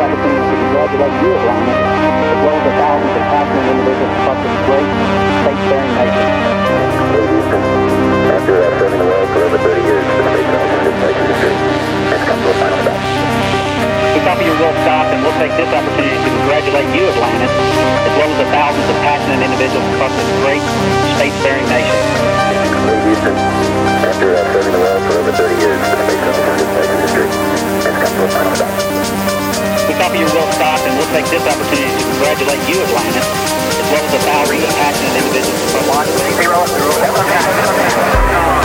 opportunity to congratulate you, Atlanta, as well as the thousands of passionate individuals across this great, space-faring nation. After serving the world for over 30 years, the space shuttle in space industry has come to a final stop. We copy your world stop, and we'll take this opportunity to congratulate you, Atlanta, as well as the thousands of passionate individuals across this great, space-faring nation. Houston, after serving the world for over 30 years, the space shuttle in space industry has come to a final stop. We copy your world stop, and we'll take this opportunity to congratulate you, Atlanta, as well as the thousands of passionate individuals across this great, space-faring nation.